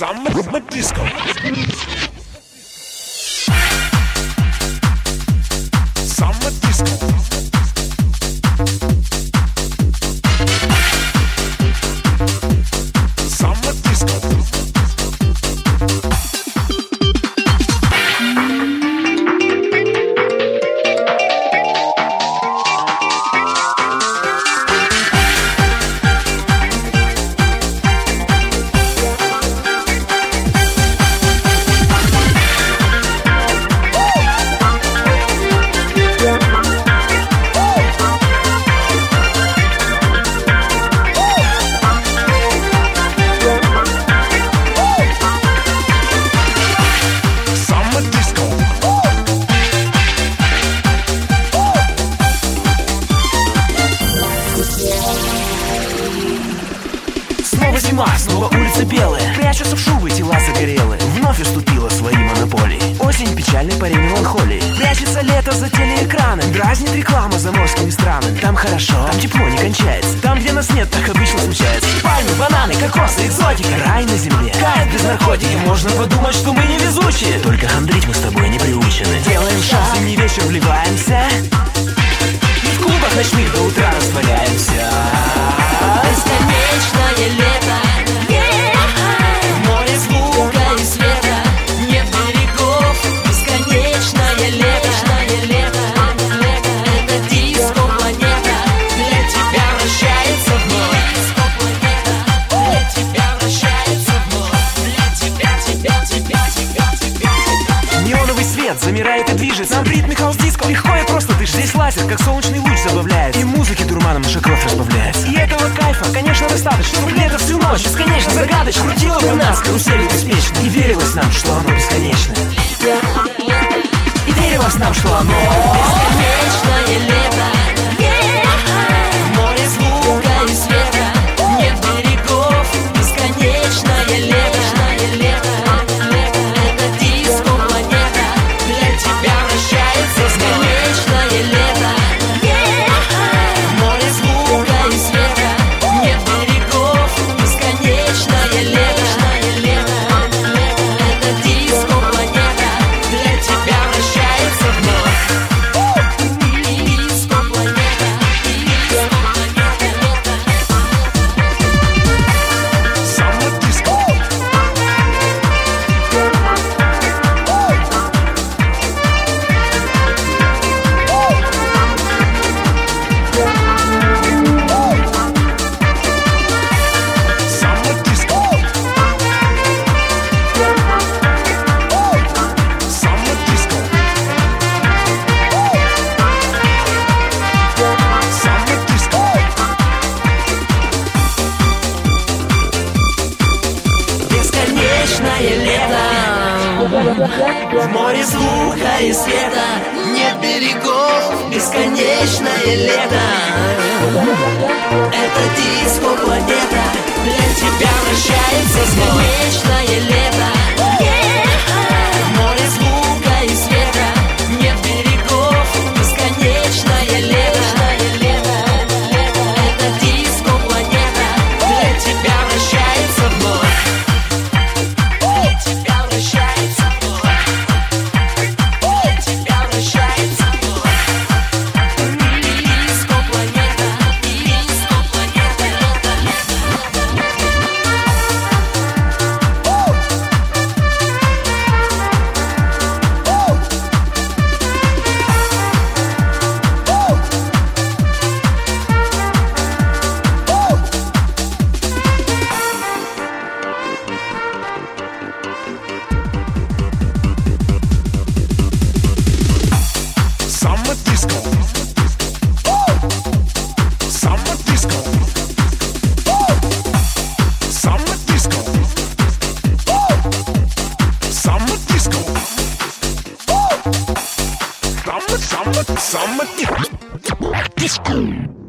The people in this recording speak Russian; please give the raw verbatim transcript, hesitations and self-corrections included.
Summer Disco. Summer Disco. Summer Disco. Снова зима, снова улицы белые, прячутся в шубы тела загорелые. Вновь уступила свои монополии осень печальной по меланхолии. Прячется лето за телеэкраны, дразнит реклама заморскими странами. Там хорошо, там тепло не кончается, там, где нас нет, так обычно случается. Пальмы, бананы, кокосы, экзотика, рай на земле, кайф без наркотики. Можно подумать, что мы невезучие, только хандрить мы с тобой не приучены. Делаем шаг, в зимний вечер вливаемся, и в клубах ночных до утра растворяемся. Бесконечное лето, yeah. Море звука и света, нет берегов. Бесконечное лето, лето, это диско-планета для тебя вращается вновь. Диско-планета для тебя вращается вновь. Для тебя, тебя, тебя, тебя, тебя, тебя. Неоновый свет замирает и движется, нам ритм хаус-диско легко и просто дышишь. Здесь лазер, как солнечный луч, забавляет, и музыки дурманом наша кровь разбавляет. И этого кайфа, конечно, достаточно, чтобы лето всю ночь бесконечно загадочно крутило бы нас каруселью беспечно. И верилось нам, что оно бесконечно. И верилось нам, что оно бесконечное лето, yeah. Море звука и света, нет берегов. Бесконечное лето, лето, это диско-планета для тебя вращается. Бесконечное лето, yeah. Море звука и света, нет берегов. Бесконечное лето, лето, это диско-планета для тебя вращается вновь. Диско-планета, диско-планета. Summer Disco. Summer Disco. Summer Disco. Summer Disco. Бесконечное лето, в море звука и света, нет берегов. Бесконечное лето, это диско-планета для тебя вращается. Бесконечное лето, yeah. Море звука и света, нет берегов. Бесконечное лето, это диско-планета для тебя вращается вновь. Для тебя вращается вновь. Для тебя вращается вновь. Диско-планета, диско-планета. Summer Disco. Summer Disco. Summer Disco. Summer Disco. Summer, summer, summer Disco.